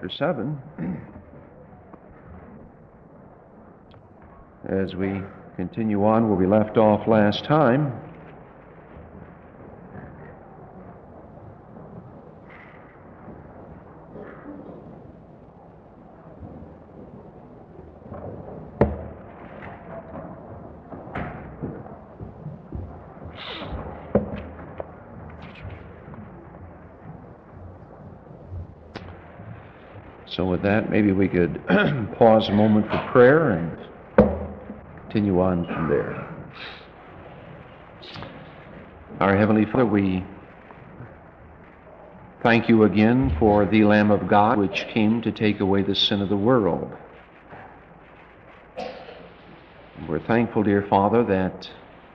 chapter 7. As we continue on where we left off last time, so with that, maybe we could pause a moment for prayer and continue on from there. Our Heavenly Father, we thank you again for the Lamb of God which came to take away the sin of the world. We're thankful, dear Father, that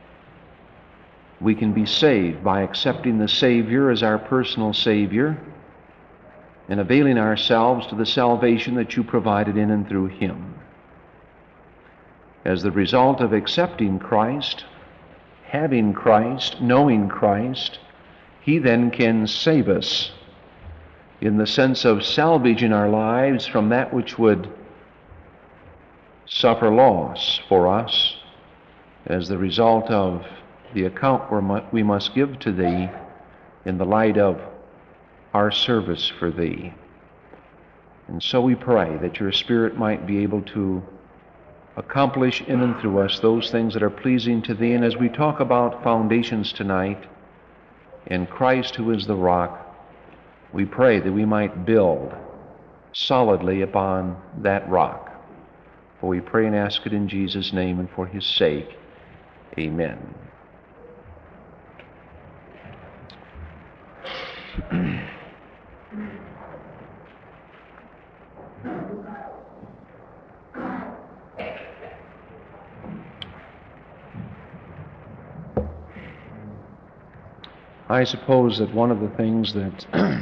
we can be saved by accepting the Savior as our personal Savior and availing ourselves to the salvation that you provided in and through Him. As the result of accepting Christ, having Christ, knowing Christ, He then can save us in the sense of salvaging our lives from that which would suffer loss for us as the result of the account we must give to Thee in the light of our service for Thee. And so we pray that your Spirit might be able to accomplish in and through us those things that are pleasing to Thee. And as we talk about foundations tonight, in Christ who is the rock, we pray that we might build solidly upon that rock. For we pray and ask it in Jesus' name and for His sake. Amen. I suppose that one of the things that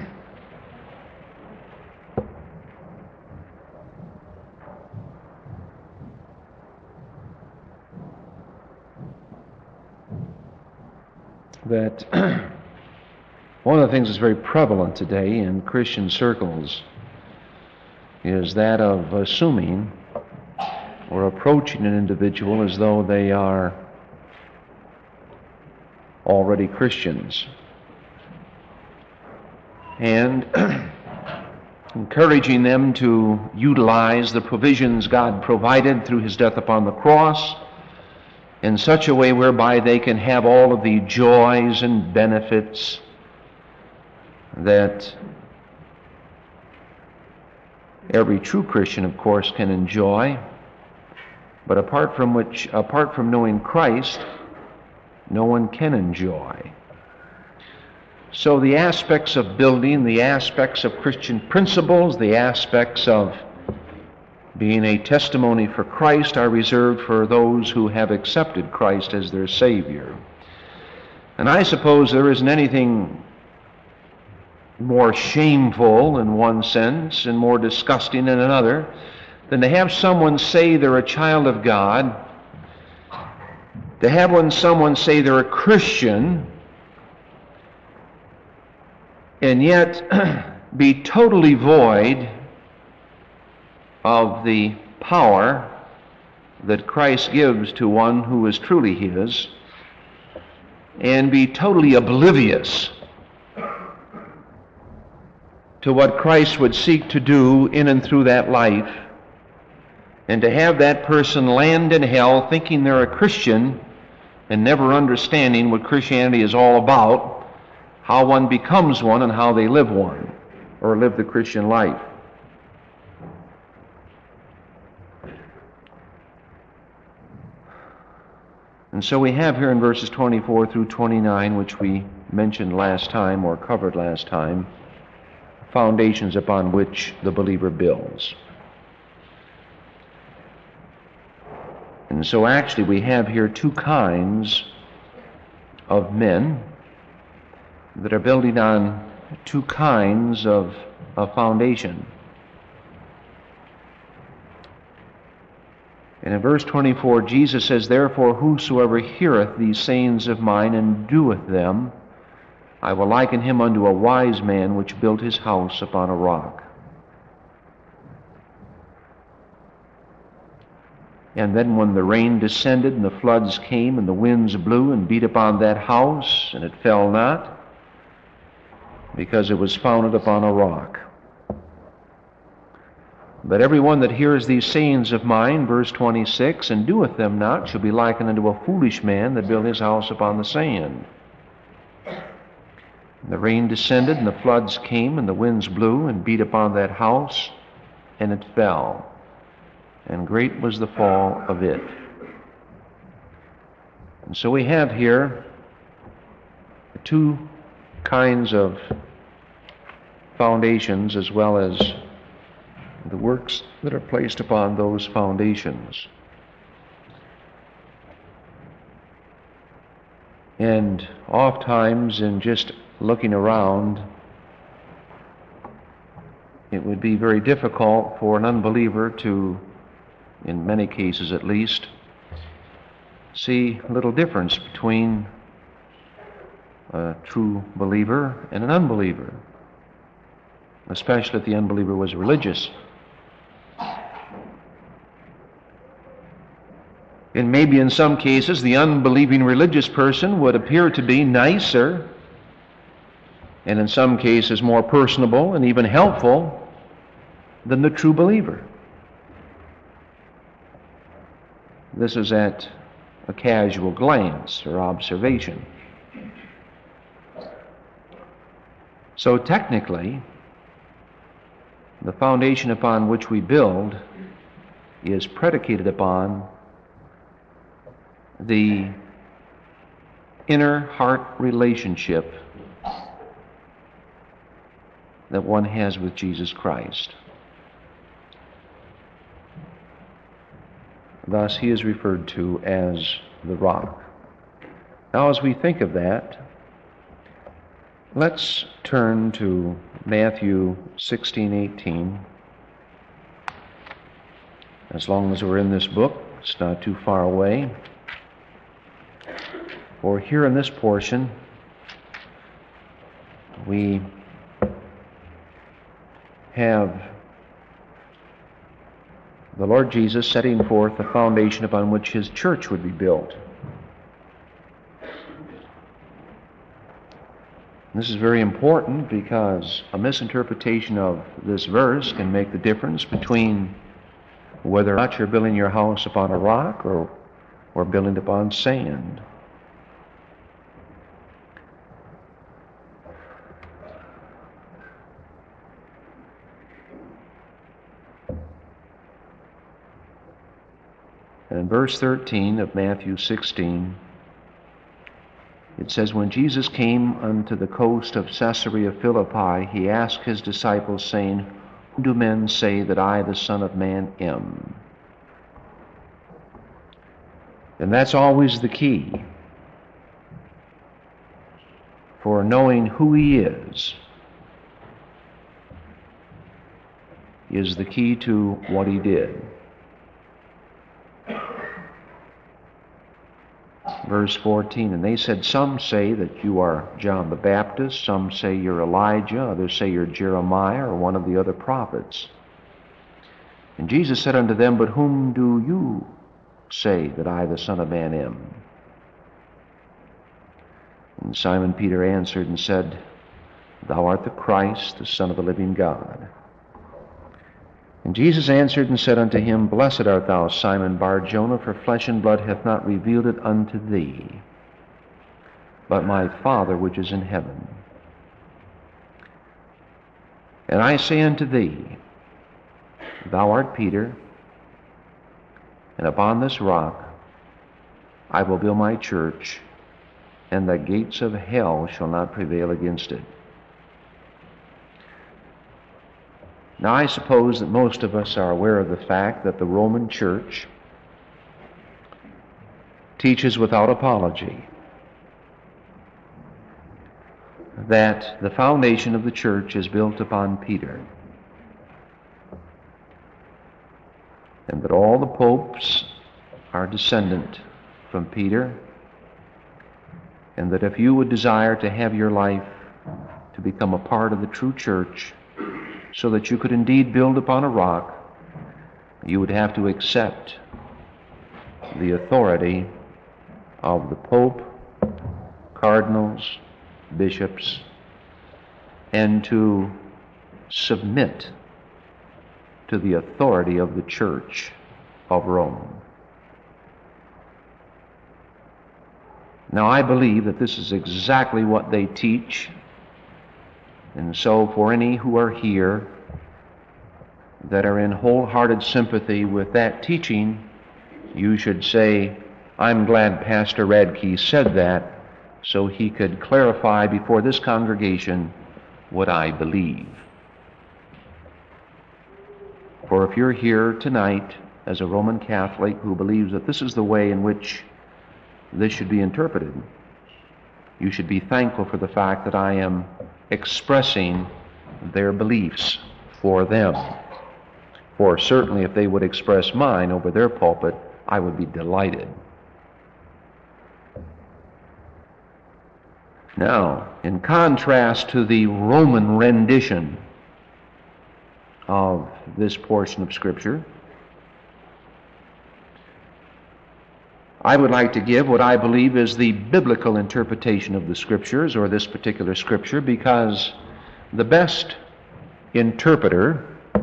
one of the things that's very prevalent today in Christian circles is that of assuming or approaching an individual as though they are already Christians, and encouraging them to utilize the provisions God provided through His death upon the cross in such a way whereby they can have all of the joys and benefits that every true Christian, of course, can enjoy, but apart from knowing Christ, no one can enjoy. So the aspects of building, the aspects of Christian principles, the aspects of being a testimony for Christ are reserved for those who have accepted Christ as their Savior. And I suppose there isn't anything more shameful in one sense and more disgusting in another than to have someone say they're a child of God, to have someone say they're a Christian, and yet be totally void of the power that Christ gives to one who is truly His, and be totally oblivious to what Christ would seek to do in and through that life, and to have that person land in hell thinking they're a Christian and never understanding what Christianity is all about, how one becomes one and how they live one, or live the Christian life. And so we have here in verses 24 through 29, which we mentioned last time or covered last time, foundations upon which the believer builds. And so actually we have here two kinds of men that are building on two kinds of foundation. And in verse 24, Jesus says, "Therefore whosoever heareth these sayings of mine and doeth them, I will liken him unto a wise man which built his house upon a rock. And then when the rain descended and the floods came and the winds blew and beat upon that house, and it fell not, because it was founded upon a rock. But everyone that hears these sayings of mine, verse 26, and doeth them not, shall be likened unto a foolish man that built his house upon the sand. And the rain descended, and the floods came, and the winds blew, and beat upon that house, and it fell. And great was the fall of it. And so we have here two kinds of foundations, as well as the works that are placed upon those foundations. And oftentimes, in just looking around, it would be very difficult for an unbeliever to, in many cases at least, see little difference between a true believer and an unbeliever, especially if the unbeliever was religious. And maybe in some cases the unbelieving religious person would appear to be nicer, and in some cases more personable and even helpful than the true believer. This is at a casual glance or observation. So technically, the foundation upon which we build is predicated upon the inner heart relationship that one has with Jesus Christ. Thus, he is referred to as the rock. Now, as we think of that, let's turn to Matthew 16:18. As long as we're in this book, it's not too far away. For here in this portion, we have the Lord Jesus setting forth the foundation upon which his church would be built. This is very important because a misinterpretation of this verse can make the difference between whether or not you're building your house upon a rock or building upon sand. And in verse 13 of Matthew 16, it says, When Jesus came unto the coast of Caesarea Philippi, he asked his disciples, saying, Who do men say that I, the Son of Man, am? And that's always the key for knowing who he is the key to what he did. Verse 14, and they said, Some say that you are John the Baptist, some say you're Elijah, others say you're Jeremiah or one of the other prophets. And Jesus said unto them, But whom do you say that I, the Son of Man, am? And Simon Peter answered and said, Thou art the Christ, the Son of the living God. And Jesus answered and said unto him, Blessed art thou, Simon Bar-Jonah, for flesh and blood hath not revealed it unto thee, but my Father which is in heaven. And I say unto thee, Thou art Peter, and upon this rock I will build my church, and the gates of hell shall not prevail against it. Now, I suppose that most of us are aware of the fact that the Roman Church teaches without apology that the foundation of the church is built upon Peter, and that all the popes are descendant from Peter, and that if you would desire to have your life to become a part of the true church, so that you could indeed build upon a rock, you would have to accept the authority of the Pope, cardinals, bishops, and to submit to the authority of the Church of Rome. Now, I believe that this is exactly what they teach, and so for any who are here that are in wholehearted sympathy with that teaching, you should say, I'm glad Pastor Radke said that so he could clarify before this congregation what I believe. For if you're here tonight as a Roman Catholic who believes that this is the way in which this should be interpreted, you should be thankful for the fact that I am expressing their beliefs for them. For certainly if they would express mine over their pulpit, I would be delighted. Now, in contrast to the Roman rendition of this portion of Scripture, I would like to give what I believe is the biblical interpretation of the Scriptures, or this particular Scripture, because the best interpreter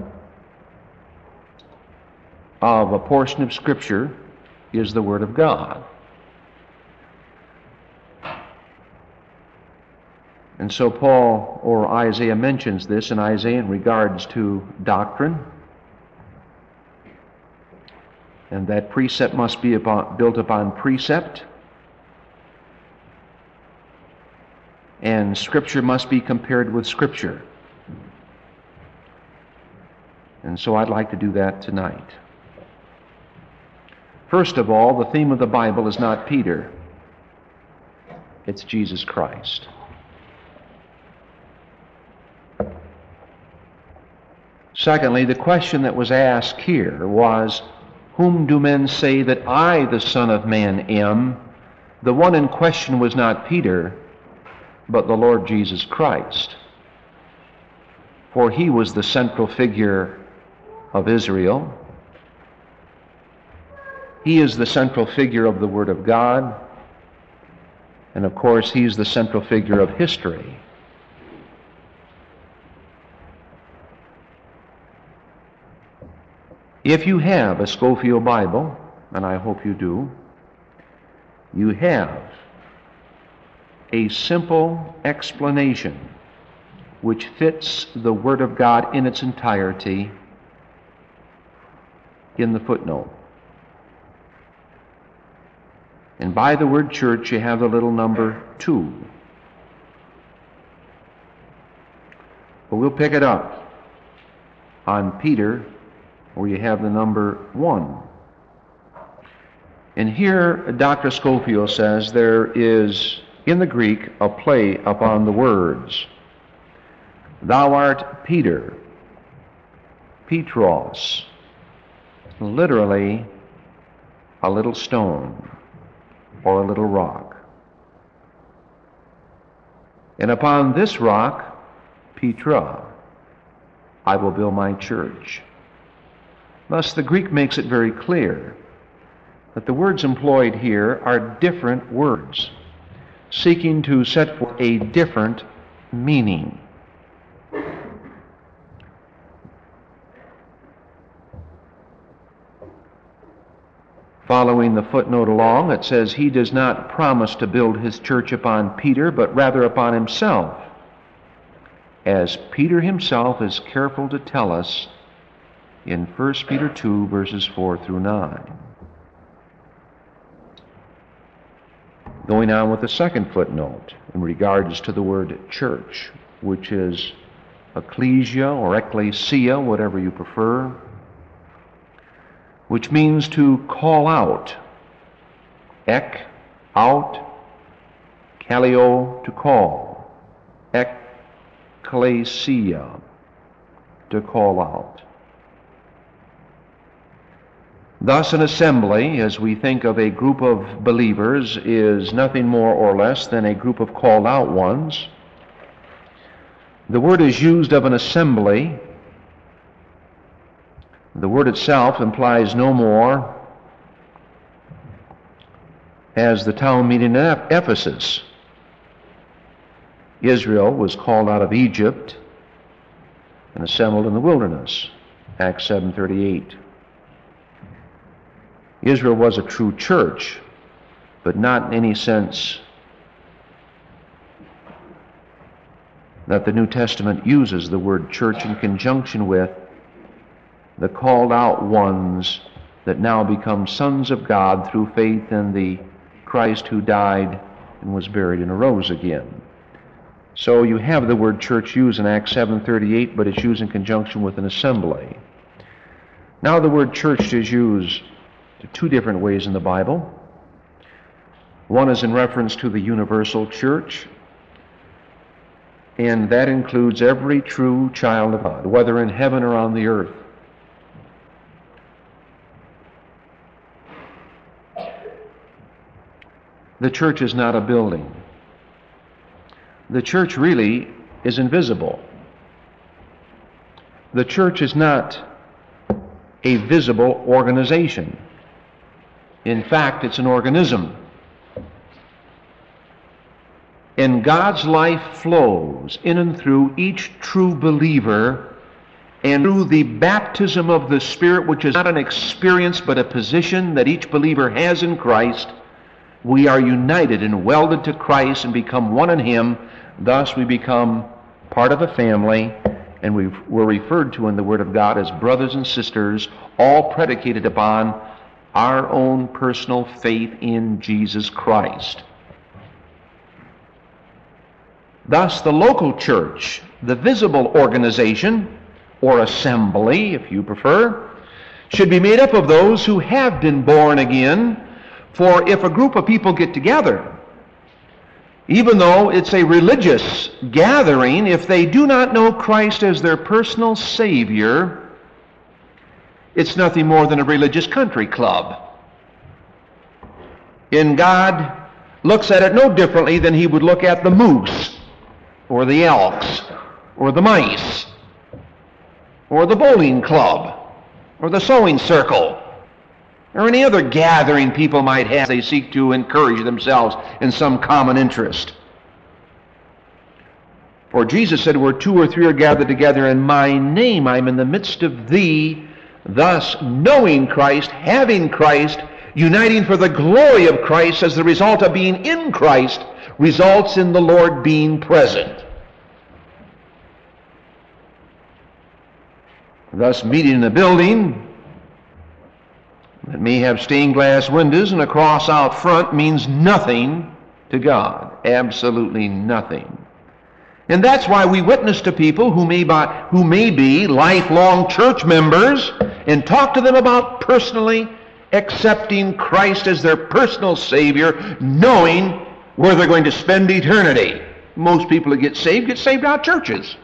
of a portion of Scripture is the Word of God. And so Paul or Isaiah mentions this in Isaiah in regards to doctrine, and that precept must be built upon precept, and Scripture must be compared with Scripture. And so I'd like to do that tonight. First of all, the theme of the Bible is not Peter, it's Jesus Christ. Secondly, the question that was asked here was, whom do men say that I, the Son of Man, am? The one in question was not Peter, but the Lord Jesus Christ. For he was the central figure of Israel. He is the central figure of the Word of God. And of course, he's the central figure of history. If you have a Scofield Bible, and I hope you do, you have a simple explanation which fits the Word of God in its entirety in the footnote. And by the word church, you have the little number 2. But we'll pick it up on Peter, where you have the number 1. And here, Dr. Scofield says there is, in the Greek, a play upon the words. Thou art Peter, Petros, literally a little stone or a little rock. And upon this rock, Petra, I will build my church. Thus, the Greek makes it very clear that the words employed here are different words, seeking to set forth a different meaning. Following the footnote along, it says, he does not promise to build his church upon Peter, but rather upon himself, as Peter himself is careful to tell us in 1 Peter 2, verses 4 through 9. Going on with the second footnote in regards to the word church, which is ecclesia or ecclesia, whatever you prefer, which means to call out. Ek, out, kaleo, to call. Ecclesia, to call out. Thus, an assembly, as we think of a group of believers, is nothing more or less than a group of called out ones. The word is used of an assembly. The word itself implies no more as the town meeting in Ephesus. Israel was called out of Egypt and assembled in the wilderness, Acts 7:38. Israel was a true church, but not in any sense that the New Testament uses the word church in conjunction with the called out ones that now become sons of God through faith in the Christ who died and was buried and arose again. So you have the word church used in Acts 7:38, but it's used in conjunction with an assembly. Now the word church is used two different ways in the Bible. One is in reference to the universal church, and that includes every true child of God, whether in heaven or on the earth. The church is not a building. The church really is invisible. The church is not a visible organization. In fact, it's an organism. And God's life flows in and through each true believer, and through the baptism of the Spirit, which is not an experience but a position that each believer has in Christ, we are united and welded to Christ and become one in Him. Thus we become part of a family, and we're referred to in the Word of God as brothers and sisters, all predicated upon our own personal faith in Jesus Christ. Thus, the local church, the visible organization, or assembly, if you prefer, should be made up of those who have been born again. For if a group of people get together, even though it's a religious gathering, if they do not know Christ as their personal Savior, it's nothing more than a religious country club. And God looks at it no differently than He would look at the moose, or the elks, or the mice, or the bowling club, or the sewing circle, or any other gathering people might have. They seek to encourage themselves in some common interest. For Jesus said, where two or three are gathered together in my name, I'm in the midst of thee. Thus, knowing Christ, having Christ, uniting for the glory of Christ as the result of being in Christ, results in the Lord being present. Thus, meeting in a building that may have stained glass windows and a cross out front means nothing to God. Absolutely nothing. And that's why we witness to people who may be lifelong church members and talk to them about personally accepting Christ as their personal Savior, knowing where they're going to spend eternity. Most people that get saved out of churches.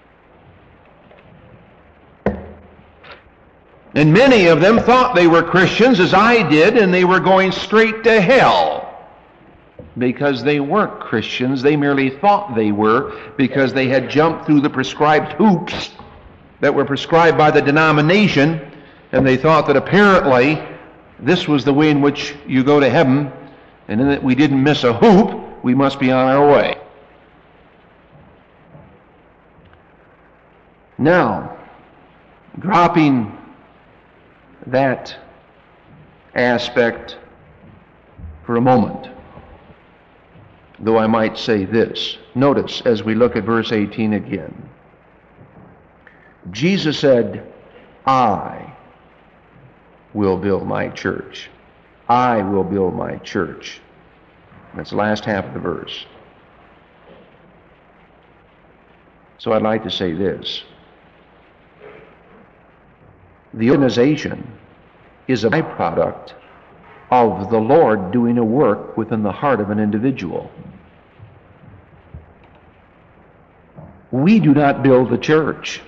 And many of them thought they were Christians, as I did, and they were going straight to hell. Because they weren't Christians. They merely thought they were, because they had jumped through the prescribed hoops that were prescribed by the denomination, and they thought that apparently this was the way in which you go to heaven, and in that we didn't miss a hoop, we must be on our way. Now, dropping that aspect for a moment, though I might say this. Notice as we look at verse 18 again. Jesus said, I will build my church. I will build my church. That's the last half of the verse. So I'd like to say this. The organization is a byproduct of the Lord doing a work within the heart of an individual. We do not build the church.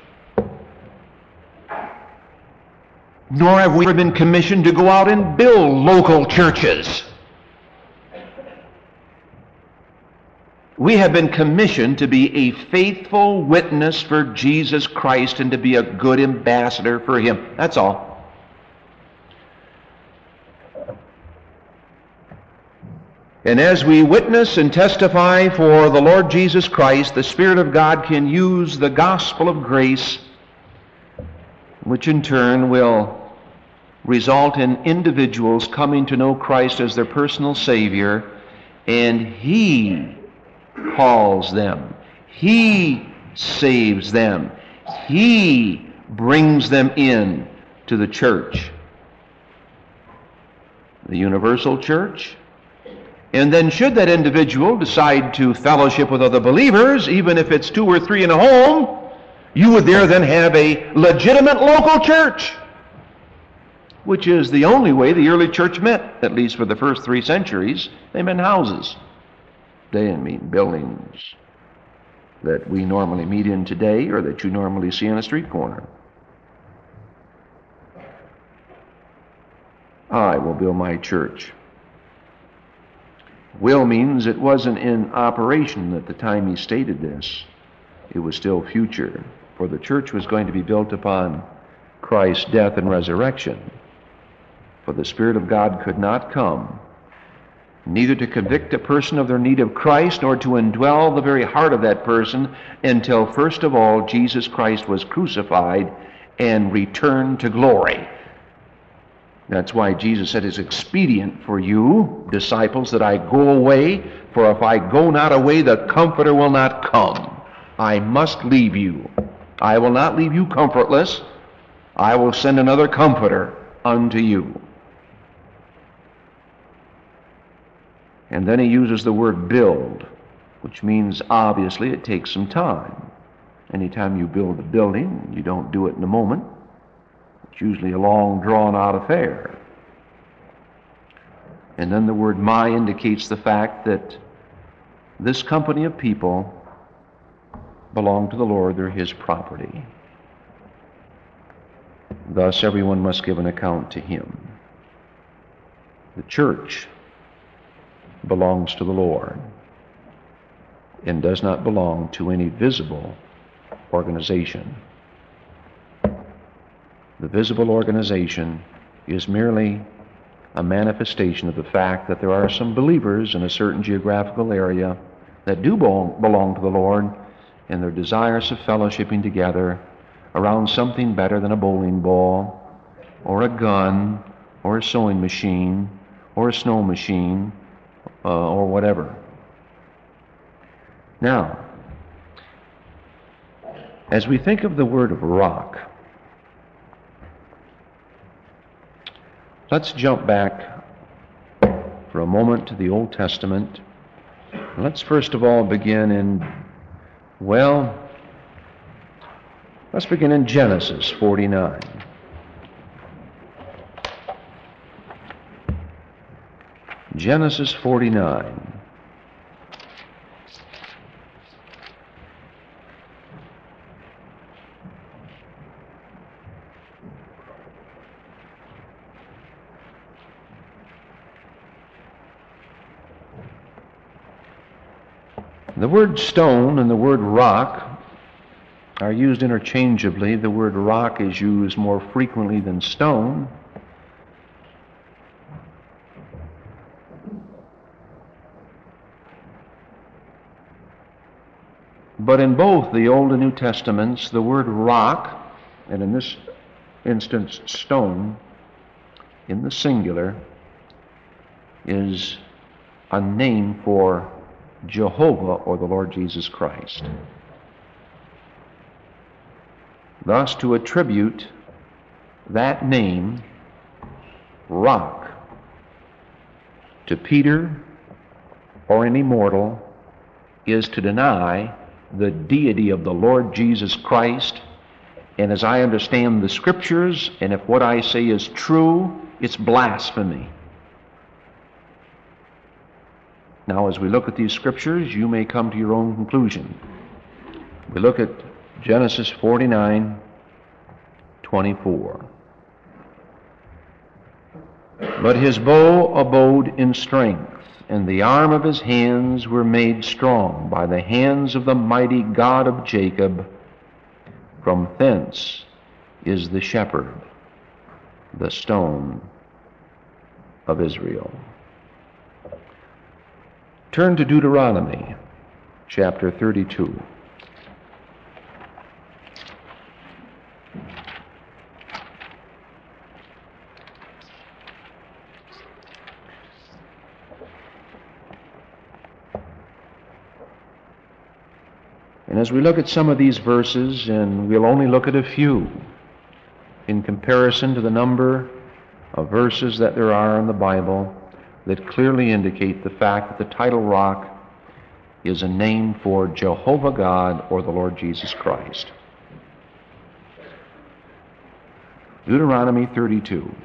Nor have we ever been commissioned to go out and build local churches. We have been commissioned to be a faithful witness for Jesus Christ and to be a good ambassador for Him. That's all. And as we witness and testify for the Lord Jesus Christ, the Spirit of God can use the gospel of grace, which in turn will result in individuals coming to know Christ as their personal Savior, and He calls them. He saves them. He brings them in to the church, the universal church. And then should that individual decide to fellowship with other believers, even if it's 2 or 3 in a home, you would there then have a legitimate local church, which is the only way the early church met, at least for the first 3 centuries. They met in houses. They didn't mean buildings that we normally meet in today or that you normally see on a street corner. I will build my church. Will means it wasn't in operation at the time he stated this. It was still future, for the church was going to be built upon Christ's death and resurrection. For the Spirit of God could not come, neither to convict a person of their need of Christ, nor to indwell the very heart of that person, until first of all Jesus Christ was crucified and returned to glory. That's why Jesus said, it's expedient for you, disciples, that I go away, for if I go not away, the Comforter will not come. I must leave you. I will not leave you comfortless. I will send another Comforter unto you. And then he uses the word build, which means obviously it takes some time. Anytime you build a building, you don't do it in a moment. It's usually a long, drawn-out affair. And then the word my indicates the fact that this company of people belong to the Lord. They're His property. Thus, everyone must give an account to Him. The church belongs to the Lord and does not belong to any visible organization. The visible organization is merely a manifestation of the fact that there are some believers in a certain geographical area that do belong to the Lord, and they're desirous of fellowshipping together around something better than a bowling ball, or a gun, or a sewing machine, or a snow machine, or whatever. Now, as we think of the word rock, let's jump back for a moment to the Old Testament. Let's first of all begin in Genesis 49. Genesis 49. The word stone and the word rock are used interchangeably. The word rock is used more frequently than stone. But in both the Old and New Testaments, the word rock, and in this instance stone, in the singular, is a name for Jehovah or the Lord Jesus Christ. Thus, to attribute that name, rock, to Peter or any mortal is to deny the deity of the Lord Jesus Christ. And as I understand the Scriptures, and if what I say is true, it's blasphemy. Now, as we look at these Scriptures, you may come to your own conclusion. We look at Genesis 49:24. But his bow abode in strength, and the arm of his hands were made strong by the hands of the mighty God of Jacob. From thence is the shepherd, the stone of Israel. Turn to Deuteronomy chapter 32. And as we look at some of these verses, and we'll only look at a few in comparison to the number of verses that there are in the Bible that clearly indicate the fact that the title rock is a name for Jehovah God or the Lord Jesus Christ. Deuteronomy 32.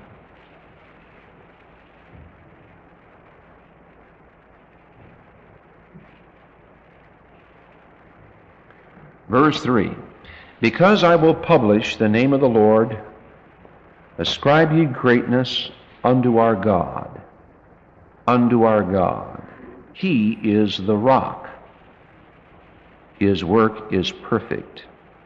Verse 3, Because I will publish the name of the Lord, ascribe ye greatness unto our God. Unto our God. He is the rock. His work is perfect.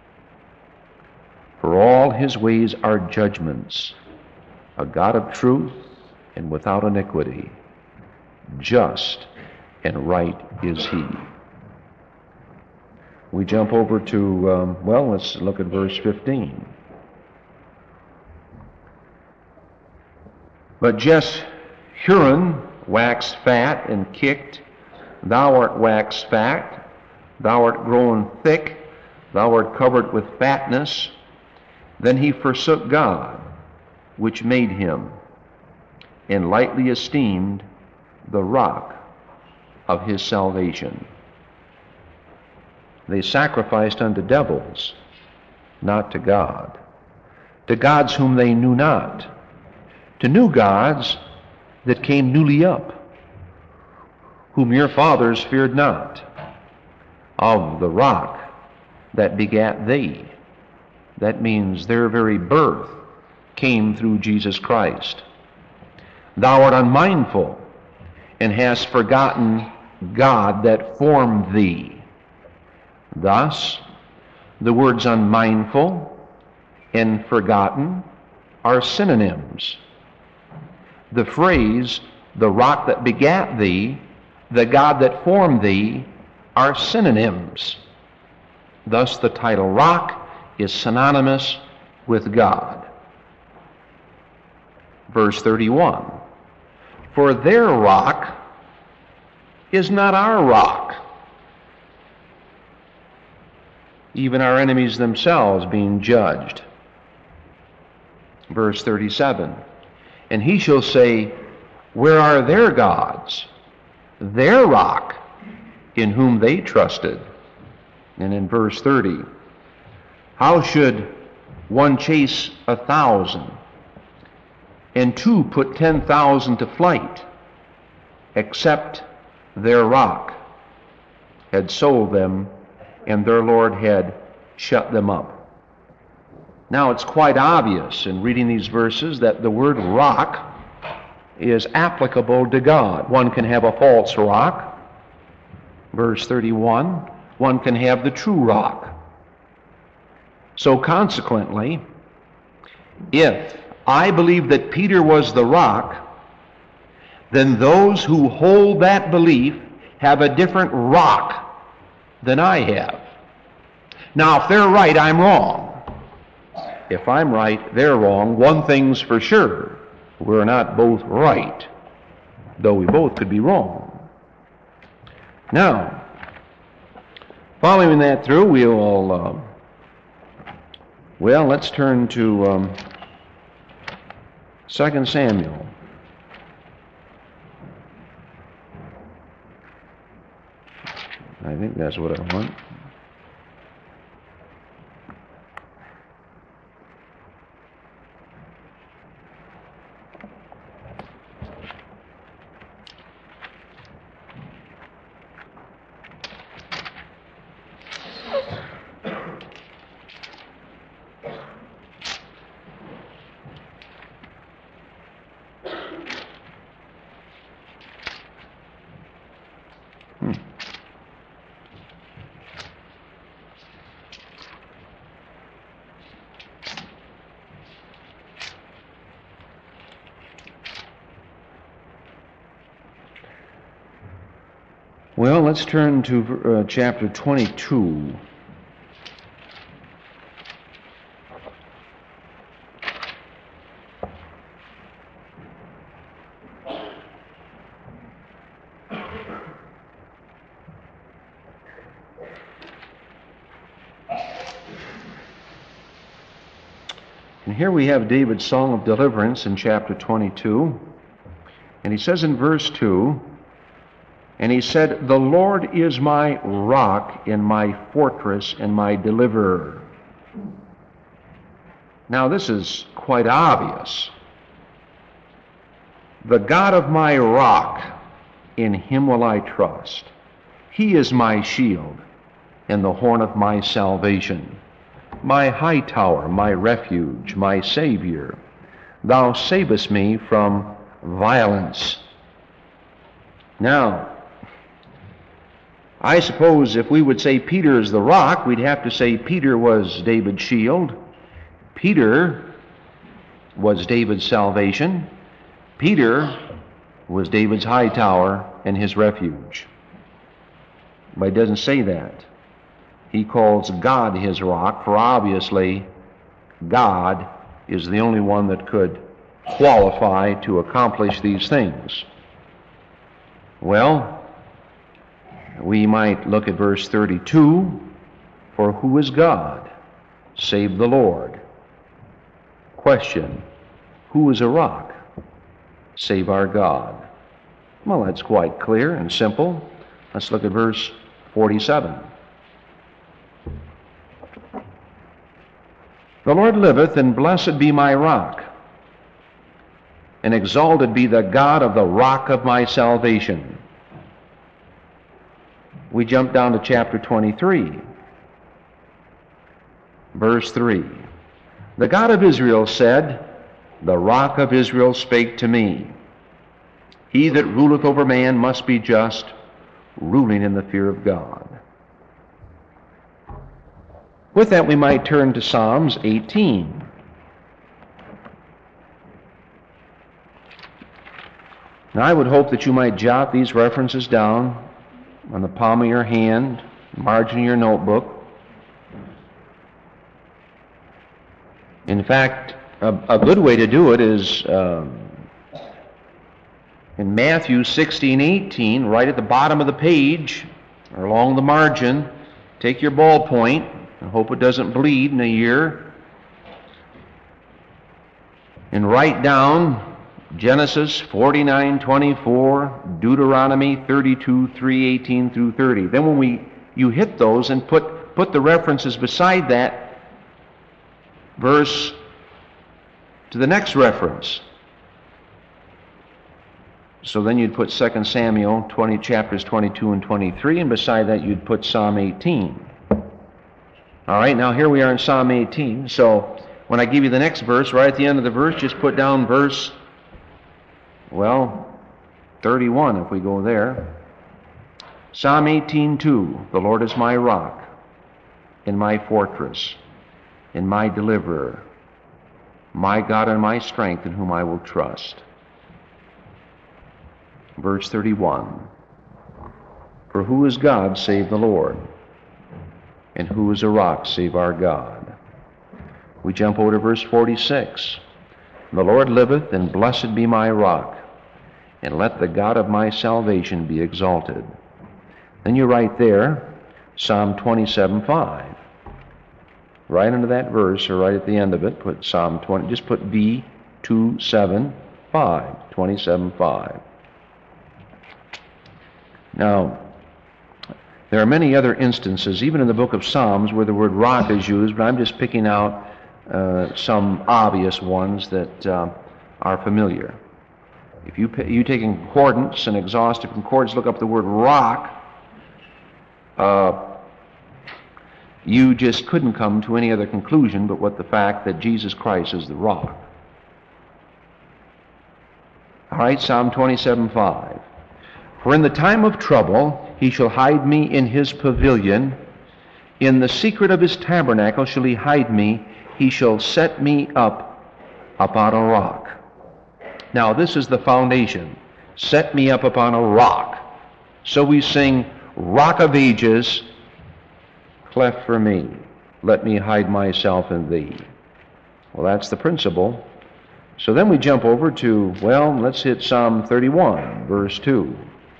For all his ways are judgments, a God of truth and without iniquity. Just and right is he. We jump over to, let's look at verse 15. But Jeshurun waxed fat and kicked. Thou art waxed fat, thou art grown thick, thou art covered with fatness. Then he forsook God, which made him, and lightly esteemed the rock of his salvation. They sacrificed unto devils, not to God, to gods whom they knew not, to new gods that came newly up, whom your fathers feared not, of the rock that begat thee. That means their very birth came through Jesus Christ. Thou art unmindful, and hast forgotten God that formed thee. Thus, the words unmindful and forgotten are synonyms. The phrase, the rock that begat thee, the God that formed thee, are synonyms. Thus, the title rock is synonymous with God. Verse 31, For their rock is not our rock, even our enemies themselves being judged. Verse 37, And he shall say, Where are their gods, their rock, in whom they trusted? And in verse 30, How should one chase 1,000, and two put 10,000 to flight, except their rock had sold them, and their Lord had shut them up? Now, it's quite obvious in reading these verses that the word rock is applicable to God. One can have a false rock. Verse 31, one can have the true rock. So consequently, if I believe that Peter was the rock, then those who hold that belief have a different rock than I have. Now, if they're right, I'm wrong. If I'm right, they're wrong. One thing's for sure, we're not both right, though we both could be wrong. Now, following that through, let's turn to 2 Samuel. I think that's what I want. Well, let's turn to chapter 22. And here we have David's song of deliverance in chapter 22. And he says in verse 2, and he said, "The Lord is my rock and my fortress and my deliverer." Now this is quite obvious. The God of my rock, in him will I trust. He is my shield and the horn of my salvation, my high tower, my refuge, my Savior. Thou savest me from violence. Now, I suppose if we would say Peter is the rock, we'd have to say Peter was David's shield. Peter was David's salvation. Peter was David's high tower and his refuge. But he doesn't say that. He calls God his rock, for obviously God is the only one that could qualify to accomplish these things. Well, we might look at verse 32, "For who is God save the Lord?" Question, who is a rock save our God? Well, that's quite clear and simple. Let's look at verse 47. "The Lord liveth, and blessed be my rock, and exalted be the God of the rock of my salvation." We jump down to chapter 23, verse 3. "The God of Israel said, the rock of Israel spake to me. He that ruleth over man must be just, ruling in the fear of God." With that, we might turn to Psalms 18. Now, I would hope that you might jot these references down on the palm of your hand, margin of your notebook. In fact, a good way to do it is in Matthew 16:18, right at the bottom of the page, or along the margin, take your ballpoint, and hope it doesn't bleed in a year, and write down Genesis 49:24, Deuteronomy 32:3, 18 through 30. Then when you hit those and put the references beside that verse to the next reference. So then you'd put 2 Samuel chapters 22 and 23, and beside that you'd put Psalm 18. All right, now here we are in Psalm 18. So when I give you the next verse, right at the end of the verse, just put down verse 31, if we go there. Psalm 18:2, "The Lord is my rock, and my fortress, and my deliverer, my God and my strength, in whom I will trust." Verse 31, "For who is God save the Lord? And who is a rock save our God?" We jump over to verse 46. "The Lord liveth, and blessed be my rock, and let the God of my salvation be exalted." Then you write there, Psalm 27:5. Right under that verse, or right at the end of it, put Psalm 20, just put V275, 27:5. Now, there are many other instances, even in the book of Psalms, where the word rock is used, but I'm just picking out some obvious ones that are familiar. If you take in concordance and exhaustive concordance, look up the word rock, you just couldn't come to any other conclusion but what the fact that Jesus Christ is the rock. All right, Psalm 27:5. "For in the time of trouble he shall hide me in his pavilion. In the secret of his tabernacle shall he hide me. He shall set me up upon a rock." Now this is the foundation. Set me up upon a rock. So we sing, Rock of ages, cleft for me. Let me hide myself in thee. Well, that's the principle. So then we jump over to, well, let's hit Psalm 31, verse 2.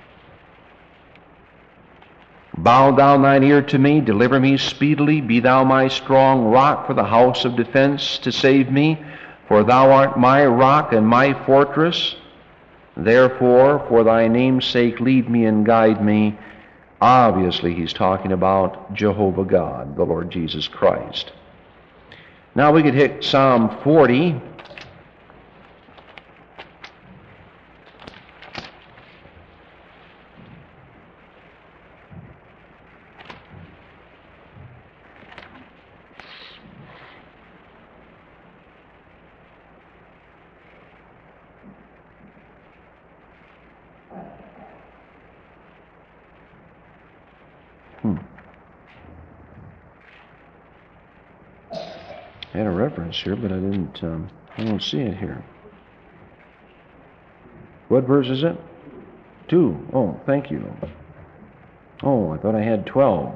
Bow down thine ear to me, deliver me speedily. Be thou my strong rock for the house of defense to save me. For thou art my rock and my fortress. Therefore, for thy name's sake, lead me and guide me. Obviously, he's talking about Jehovah God, the Lord Jesus Christ. Now we could hit Psalm 40. I had a reference here, but I don't see it here. What verse is it? 2. Oh, thank you. Oh, I thought I had 12.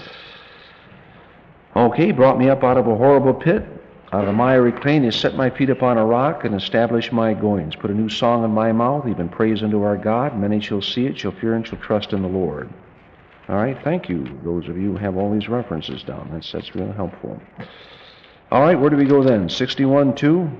Okay, brought me up out of a horrible pit, out of the miry clay, has set my feet upon a rock and established my goings. Put a new song in my mouth, even praise unto our God. Many shall see it, shall fear, and shall trust in the Lord. All right, thank you, those of you who have all these references down. That's really helpful. All right, where do we go then? 61:2.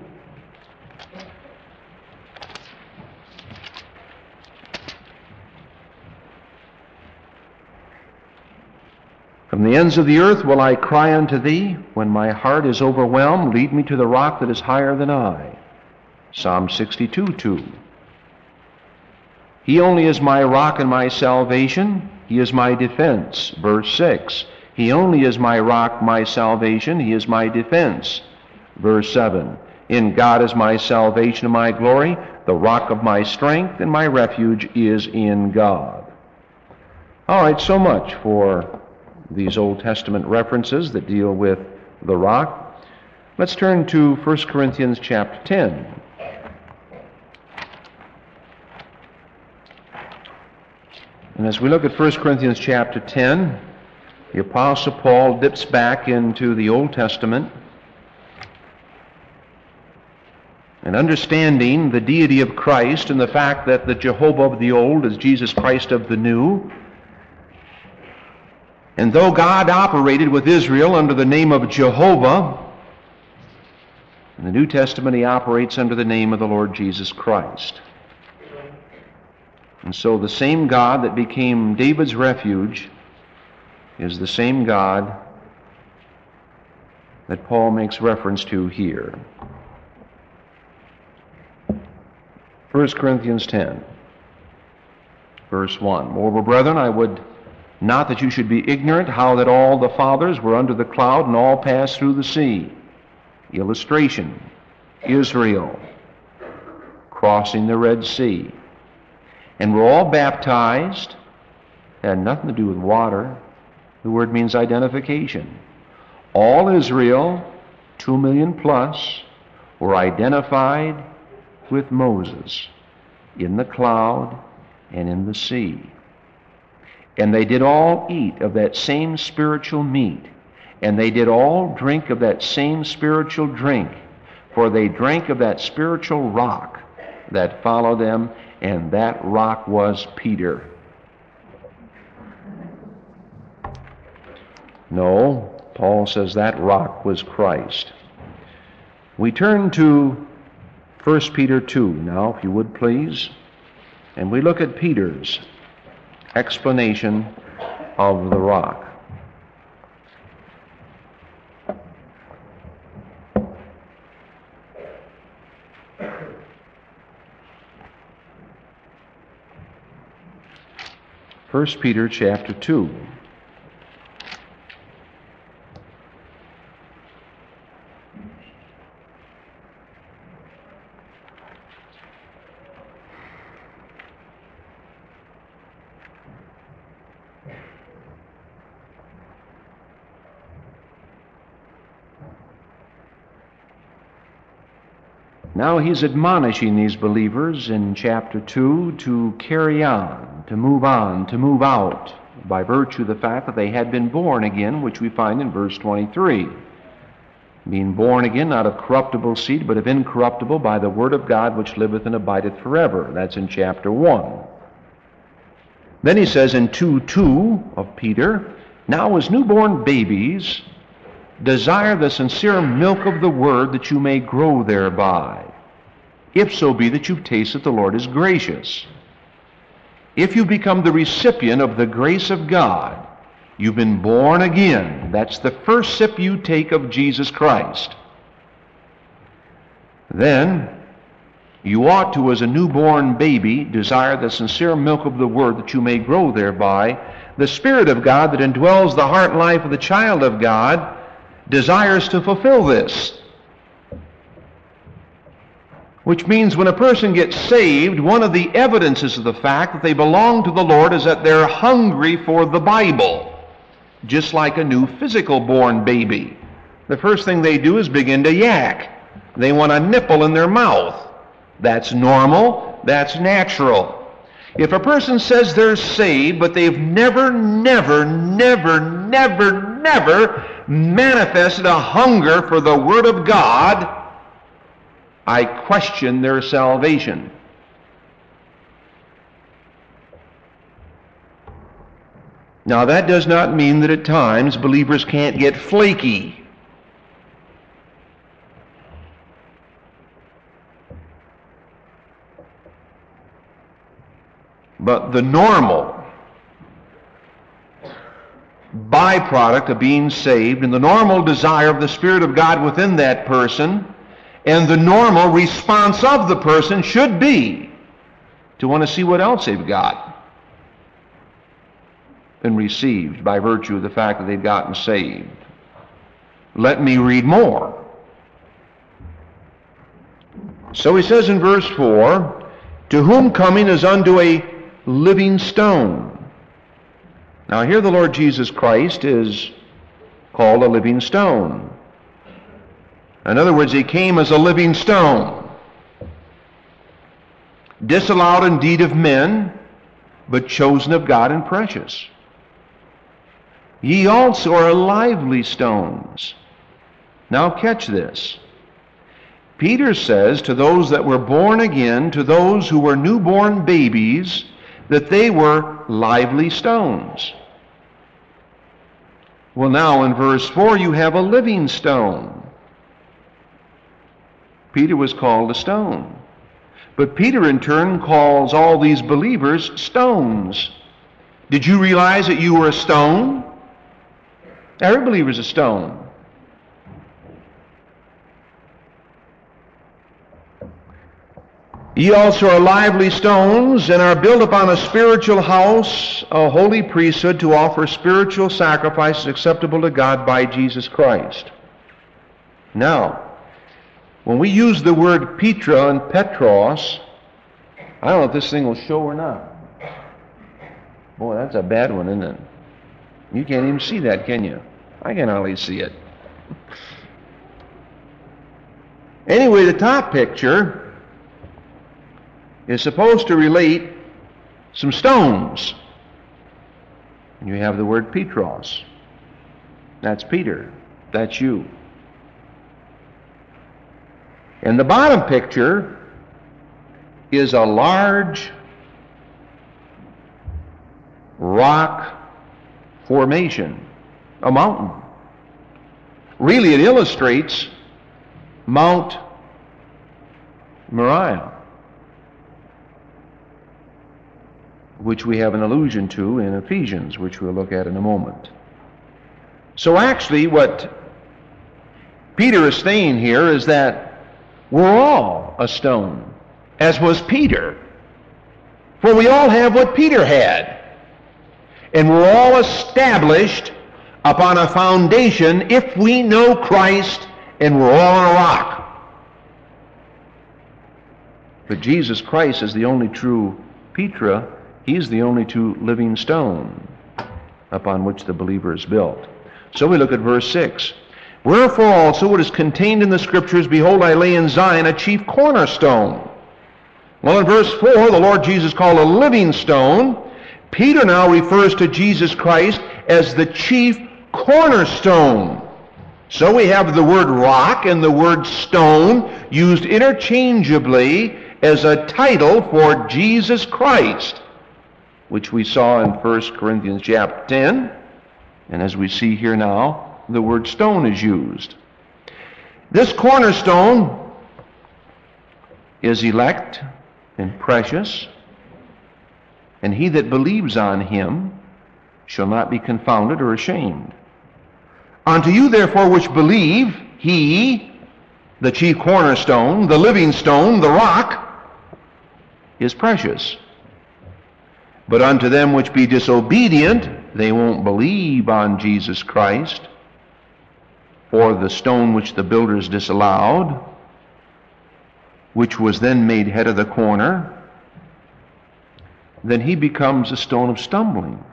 From the ends of the earth will I cry unto thee. When my heart is overwhelmed, lead me to the rock that is higher than I. Psalm 62:2. He only is my rock and my salvation. He is my defense. Verse 6. He only is my rock, my salvation. He is my defense. Verse 7. In God is my salvation and my glory. The rock of my strength and my refuge is in God. All right, so much for these Old Testament references that deal with the rock. Let's turn to 1 Corinthians chapter 10. And as we look at 1 Corinthians chapter 10, the Apostle Paul dips back into the Old Testament and understanding the deity of Christ and the fact that the Jehovah of the old is Jesus Christ of the new. And though God operated with Israel under the name of Jehovah, in the New Testament he operates under the name of the Lord Jesus Christ. And so the same God that became David's refuge is the same God that Paul makes reference to here. 1 Corinthians 10, verse 1. Moreover, brethren, I would not that you should be ignorant how that all the fathers were under the cloud and all passed through the sea. Illustration, Israel crossing the Red Sea. And were all baptized. It had nothing to do with water. The word means identification. All Israel, 2 million plus, were identified with Moses in the cloud and in the sea. And they did all eat of that same spiritual meat, and they did all drink of that same spiritual drink, for they drank of that spiritual rock that followed them, and that rock was Peter. No, Paul says that rock was Christ. We turn to 1 Peter 2 now, if you would please, and we look at Peter's explanation of the rock. First Peter chapter 2. Now he's admonishing these believers in chapter 2 to carry on, to move out by virtue of the fact that they had been born again, which we find in verse 23. Being born again, not of corruptible seed, but of incorruptible, by the word of God, which liveth and abideth forever. That's in chapter 1. Then he says in 2:2 of Peter, now as newborn babies, desire the sincere milk of the word, that you may grow thereby, if so be that you've tasted the Lord is gracious. If you become the recipient of the grace of God, you've been born again. That's the first sip you take of Jesus Christ. Then you ought to, as a newborn baby, desire the sincere milk of the word, that you may grow thereby. The Spirit of God that indwells the heart and life of the child of God desires to fulfill this. Which means when a person gets saved, one of the evidences of the fact that they belong to the Lord is that they're hungry for the Bible, just like a new physical born baby. The first thing they do is begin to yak. They want a nipple in their mouth. That's normal. That's natural. If a person says they're saved, but they've never manifested a hunger for the Word of God, I question their salvation. Now, that does not mean that at times believers can't get flaky. But the normal byproduct of being saved, and the normal desire of the Spirit of God within that person, and the normal response of the person should be to want to see what else they've got and received by virtue of the fact that they've gotten saved. Let me read more. So he says in verse 4, to whom coming is unto a living stone. Now here the Lord Jesus Christ is called a living stone. In other words, he came as a living stone, disallowed indeed of men, but chosen of God and precious. Ye also are lively stones. Now catch this. Peter says to those that were born again, to those who were newborn babies, that they were lively stones. Well, now in verse 4 you have a living stone. Peter was called a stone. But Peter in turn calls all these believers stones. Did you realize that you were a stone? Every believer is a stone. Ye also are lively stones, and are built upon a spiritual house, a holy priesthood, to offer spiritual sacrifices acceptable to God by Jesus Christ. Now, when we use the word Petra and Petros, I don't know if this thing will show or not. Boy, that's a bad one, isn't it? You can't even see that, can you? I can hardly see it. Anyway, the top picture is supposed to relate some stones. And you have the word Petros. That's Peter. That's you. And the bottom picture is a large rock formation, a mountain. Really, it illustrates Mount Moriah, which we have an allusion to in Ephesians, which we'll look at in a moment. So actually, what Peter is saying here is that we're all a stone, as was Peter. For we all have what Peter had. And we're all established upon a foundation if we know Christ, and we're all on a rock. But Jesus Christ is the only true Petra. He's the only true living stone upon which the believer is built. So we look at verse 6. Wherefore also what is contained in the Scriptures, behold, I lay in Zion a chief cornerstone. Well, in verse 4, the Lord Jesus called a living stone Peter now refers to Jesus Christ as the chief cornerstone. So we have the word rock and the word stone used interchangeably as a title for Jesus Christ, which we saw in 1 Corinthians chapter 10. And as we see here now, the word stone is used. This cornerstone is elect and precious, and he that believes on him shall not be confounded or ashamed. Unto you therefore which believe, he, the chief cornerstone, the living stone, the rock, is precious. But unto them which be disobedient, they won't believe on Jesus Christ, or the stone which the builders disallowed, which was then made head of the corner, then he becomes a stone of stumbling.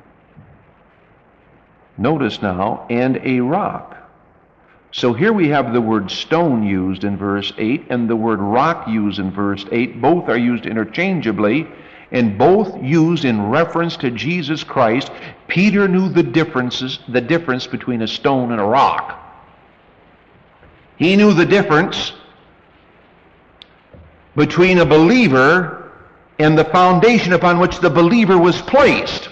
Notice now, and a rock. So here we have the word stone used in verse 8 and the word rock used in verse 8. Both are used interchangeably and both used in reference to Jesus Christ. Peter knew the difference between a stone and a rock. He knew the difference between a believer and the foundation upon which the believer was placed.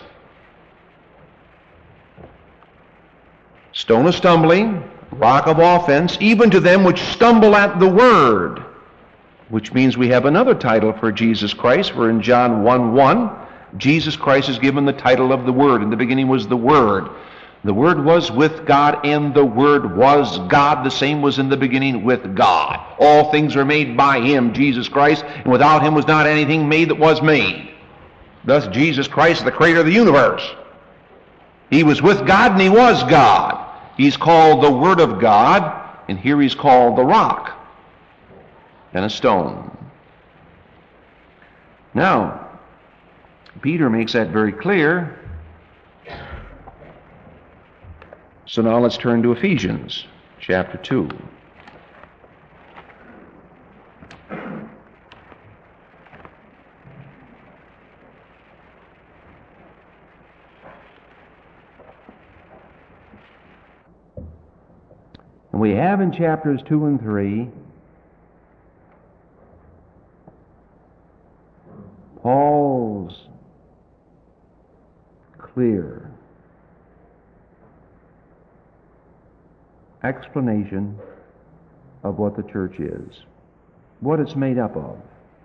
Stone of stumbling, rock of offense, even to them which stumble at the word, which means we have another title for Jesus Christ. For in John 1:1, Jesus Christ is given the title of the Word. In the beginning was the Word. The Word was with God, and the Word was God. The same was in the beginning with God. All things were made by him, Jesus Christ, and without him was not anything made that was made. Thus Jesus Christ is the creator of the universe. He was with God and he was God. He's called the Word of God, and here he's called the rock and a stone. Now, Peter makes that very clear. So now let's turn to Ephesians chapter 2. And we have in chapters 2 and 3 Paul's clear explanation of what the church is, what it's made up of.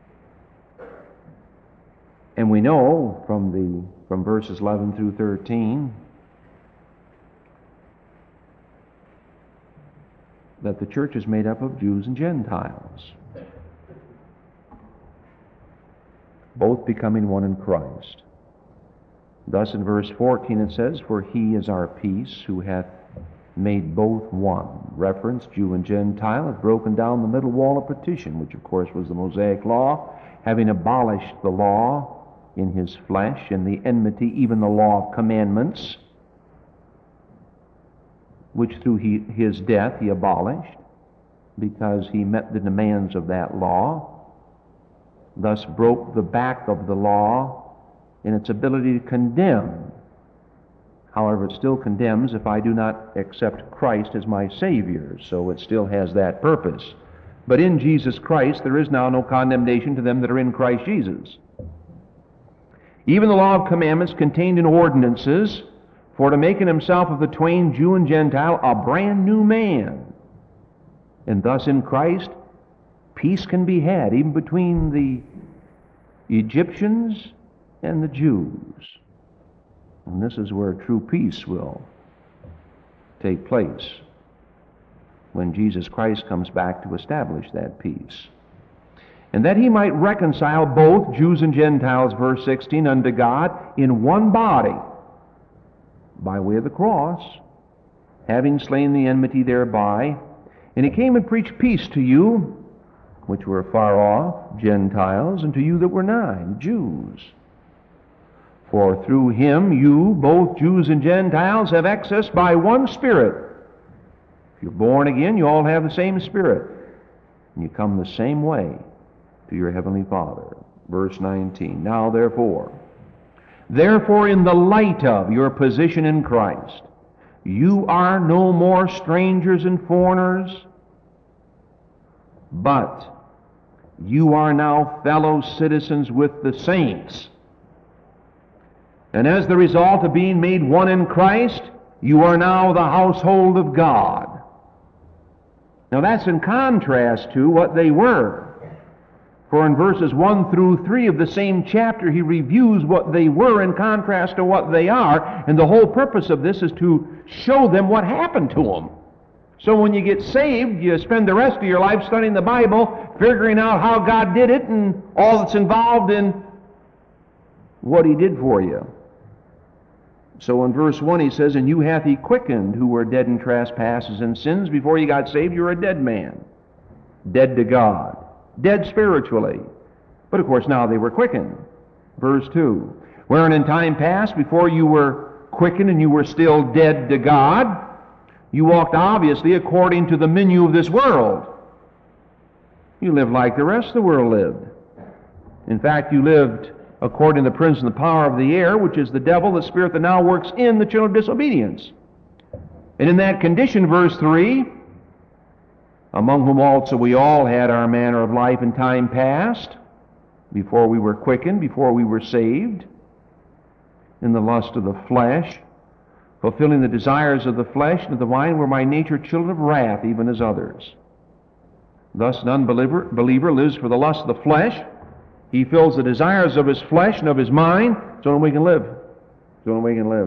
And we know from verses 11 through 13 that the church is made up of Jews and Gentiles, both becoming one in Christ. Thus in verse 14 it says, "For he is our peace, who hath made both one." Reference, Jew and Gentile, hath broken down the middle wall of partition, which of course was the Mosaic law, having abolished the law in his flesh, and the enmity, even the law of commandments, which through his death he abolished, because he met the demands of that law, thus broke the back of the law in its ability to condemn. However, it still condemns if I do not accept Christ as my Savior, so it still has that purpose. But in Jesus Christ there is now no condemnation to them that are in Christ Jesus. Even the law of commandments contained in ordinances, for to make in himself of the twain, Jew and Gentile, a brand new man. And thus in Christ, peace can be had, even between the Egyptians and the Jews. And this is where true peace will take place, when Jesus Christ comes back to establish that peace. And that he might reconcile both Jews and Gentiles, verse 16, unto God in one body, by way of the cross, having slain the enmity thereby. And he came and preached peace to you, which were far off, Gentiles, and to you that were nigh, Jews. For through him you, both Jews and Gentiles, have access by one Spirit. If you're born again, you all have the same Spirit, and you come the same way to your Heavenly Father. Verse 19, "Now therefore, Therefore, in the light of your position in Christ, you are no more strangers and foreigners, but you are now fellow citizens with the saints. And as the result of being made one in Christ, you are now the household of God. Now that's in contrast to what they were. For in verses 1 through 3 of the same chapter, he reviews what they were in contrast to what they are, and the whole purpose of this is to show them what happened to them. So when you get saved, you spend the rest of your life studying the Bible, figuring out how God did it and all that's involved in what he did for you. So in verse 1 he says, "And you hath he quickened who were dead in trespasses and sins." Before you got saved, you were a dead man. Dead to God. Dead spiritually. But of course now they were quickened. Verse 2. "Wherein in time past, before you were quickened and you were still dead to God, you walked obviously according to the menu of this world." You lived like the rest of the world lived. In fact, you lived according to the prince and the power of the air, which is the devil, the spirit that now works in the children of disobedience. And in that condition, verse 3, "Among whom also we all had our manner of life in time past, before we were quickened, before we were saved, in the lust of the flesh, fulfilling the desires of the flesh and of the mind, were by nature children of wrath, even as others." Thus an unbeliever lives for the lust of the flesh. He fills the desires of his flesh and of his mind. It's the only way he can live. It's the only way he can live.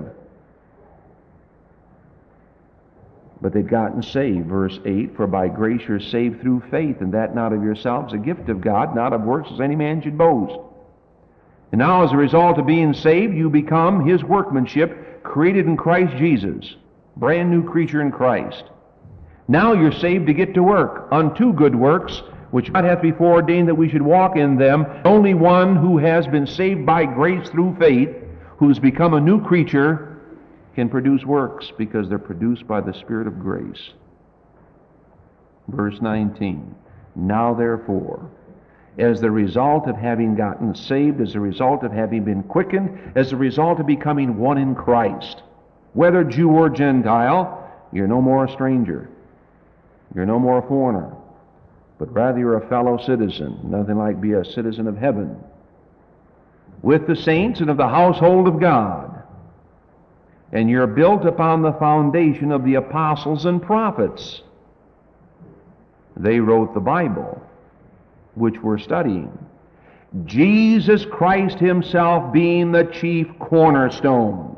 But they've gotten saved. Verse 8, "For by grace you're saved through faith, and that not of yourselves, a gift of God, not of works, as any man should boast." And now as a result of being saved, you become his workmanship, created in Christ Jesus. Brand new creature in Christ. Now you're saved to get to work, unto good works, which God hath before ordained that we should walk in them. Only one who has been saved by grace through faith, who's become a new creature, can produce works, because they're produced by the Spirit of grace. Verse 19, "Now therefore, as the result of having gotten saved, as a result of having been quickened, as a result of becoming one in Christ, whether Jew or Gentile, you're no more a stranger. You're no more a foreigner, but rather you're a fellow citizen." Nothing like be a citizen of heaven, "with the saints and of the household of God. And you're built upon the foundation of the apostles and prophets." They wrote the Bible, which we're studying. "Jesus Christ himself being the chief cornerstone,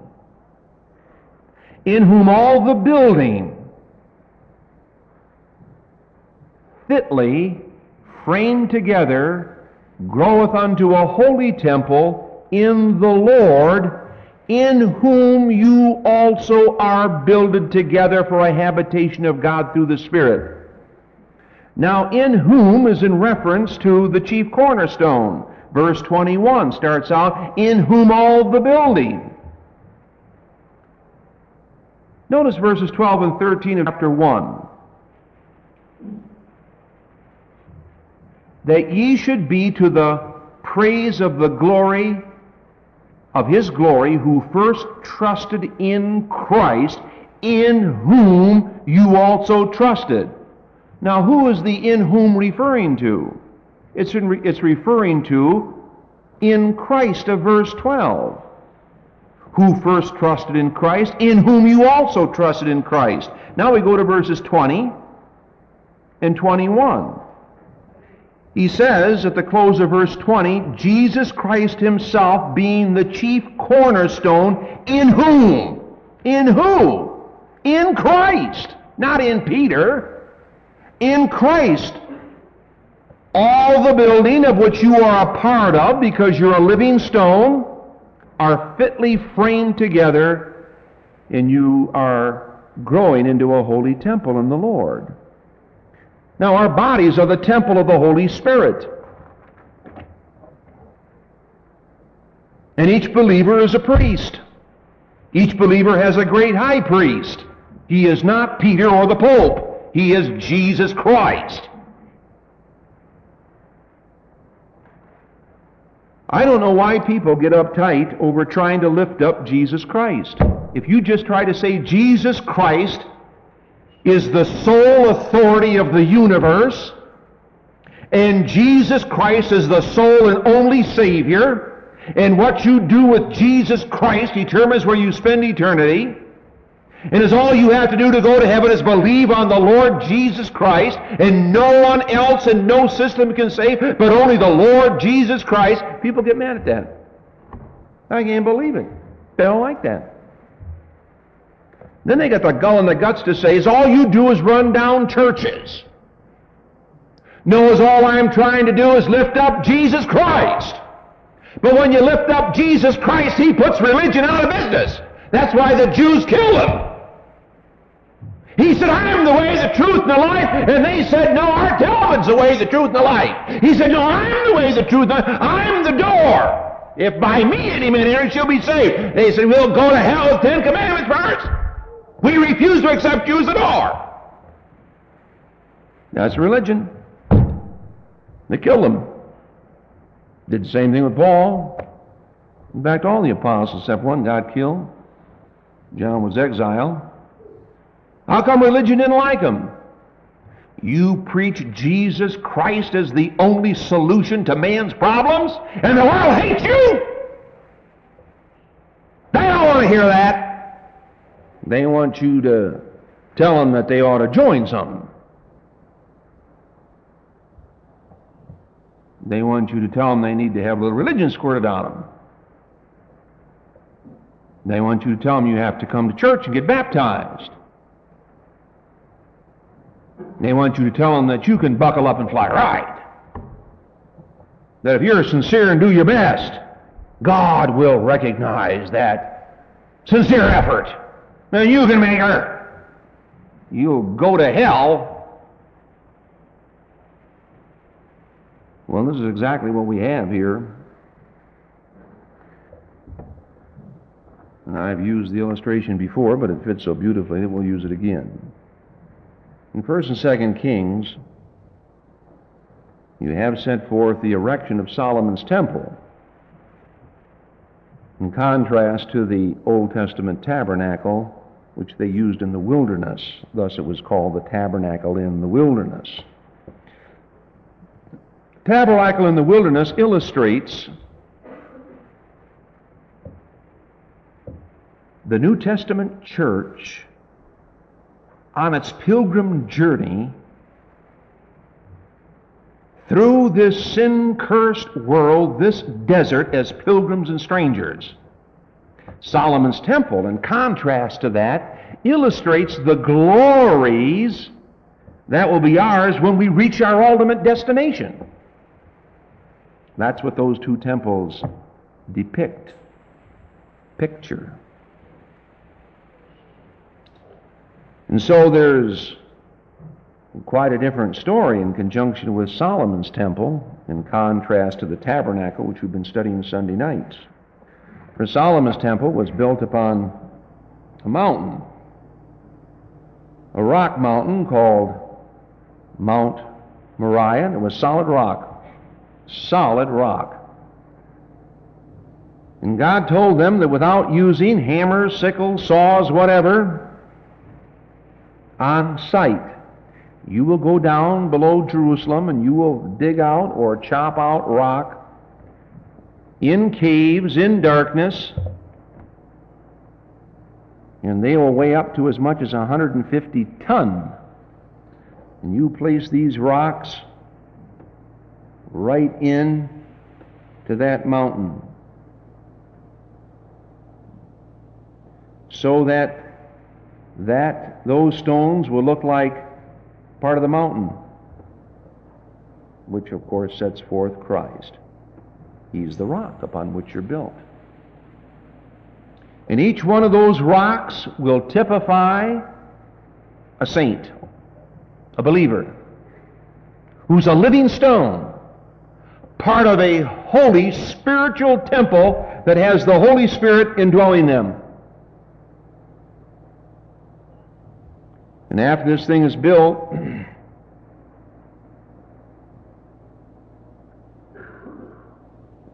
in whom all the building fitly framed together groweth unto a holy temple in the Lord, in whom you also are builded together for a habitation of God through the Spirit." Now, "in whom" is in reference to the chief cornerstone. Verse 21 starts out, "in whom all the building." Notice verses 12 and 13 of chapter 1. "That ye should be to the praise of the glory of his glory, who first trusted in Christ, in whom you also trusted." Now, who is the "in whom" referring to? It's referring to in Christ of verse 12. "Who first trusted in Christ, in whom you also trusted in Christ." Now we go to verses 20 and 21. He says at the close of verse 20, "Jesus Christ himself being the chief cornerstone, in whom?" In who? In Christ. Not in Peter. In Christ. "All the building of which you are a part of, because you're a living stone, are fitly framed together, and you are growing into a holy temple in the Lord." Now our bodies are the temple of the Holy Spirit. And each believer is a priest. Each believer has a great high priest. He is not Peter or the Pope. He is Jesus Christ. I don't know why people get uptight over trying to lift up Jesus Christ. If you just try to say Jesus Christ is the sole authority of the universe, and Jesus Christ is the sole and only Savior, and what you do with Jesus Christ determines where you spend eternity, and is all you have to do to go to heaven is believe on the Lord Jesus Christ, and no one else and no system can save but only the Lord Jesus Christ. People get mad at that. I can't believe it. They don't like that. Then they got the gall and the guts to say, is all you do is run down churches. No, is all I'm trying to do is lift up Jesus Christ. But when you lift up Jesus Christ, He puts religion out of business. That's why the Jews killed Him. He said, I am the way, the truth, and the life. And they said, no, our Talmud's the way, the truth, and the life. He said, no, I'm the way, the truth, and the life. I'm the door. If by me any man enter, she'll be saved. They said, we'll go to hell with 10 commandments first. We refuse to accept you as the door. That's religion. They killed him. Did the same thing with Paul. In fact, all the apostles except one got killed. John was exiled. How come religion didn't like him? You preach Jesus Christ as the only solution to man's problems, and the world hates you? They don't want to hear that. They want you to tell them that they ought to join something. They want you to tell them they need to have a little religion squirted out of them. They want you to tell them you have to come to church and get baptized. They want you to tell them that you can buckle up and fly right. That if you're sincere and do your best, God will recognize that sincere effort. And you can make her. You'll go to hell. Well, this is exactly what we have here. And I've used the illustration before, but it fits so beautifully that we'll use it again. In 1st and 2nd Kings, you have set forth the erection of Solomon's temple, in contrast to the Old Testament tabernacle, which they used in the wilderness. Thus it was called the tabernacle in the wilderness. Tabernacle in the wilderness illustrates the New Testament church on its pilgrim journey through this sin-cursed world, this desert, as pilgrims and strangers. Solomon's temple, in contrast to that, illustrates the glories that will be ours when we reach our ultimate destination. That's what those two temples depict, picture. And so there's quite a different story in conjunction with Solomon's temple, in contrast to the tabernacle, which we've been studying Sunday nights. For Solomon's temple was built upon a mountain, a rock mountain called Mount Moriah. It was solid rock. Solid rock. And God told them that without using hammers, sickles, saws, whatever, on sight, you will go down below Jerusalem and you will dig out or chop out rock in caves, in darkness, and they will weigh up to as much as 150 tons. And you place these rocks right in to that mountain, so that those stones will look like part of the mountain, which of course sets forth Christ. He's the rock upon which you're built. And each one of those rocks will typify a saint, a believer, who's a living stone, part of a holy spiritual temple that has the Holy Spirit indwelling them. And after this thing is built,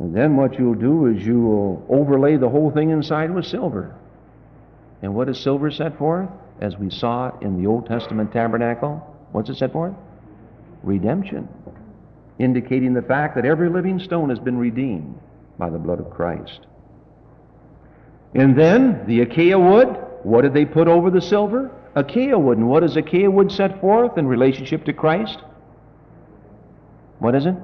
And then what you'll do is you will overlay the whole thing inside with silver. And what is silver set for? As we saw it in the Old Testament tabernacle, what's it set for? Redemption. Indicating the fact that every living stone has been redeemed by the blood of Christ. And then the acacia wood, what did they put over the silver? Acacia wood. And what is acacia wood set forth in relationship to Christ? What is it?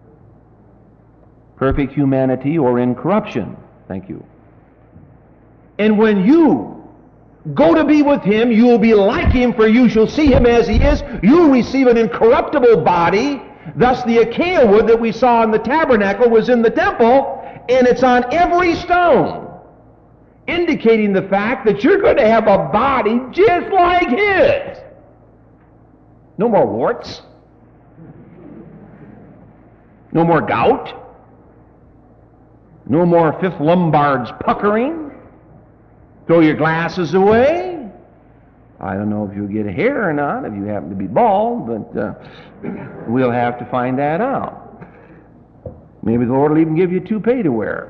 Perfect humanity or incorruption. Thank you. And when you go to be with Him, you will be like Him, for you shall see Him as He is. You will receive an incorruptible body. Thus the acacia wood that we saw in the tabernacle was in the temple, and it's on every stone, indicating the fact that you're going to have a body just like His. No more warts. No more gout. No more fifth lumbar's puckering. Throw your glasses away. I don't know if you'll get hair or not, if you happen to be bald, but we'll have to find that out. Maybe the Lord will even give you a toupee to wear.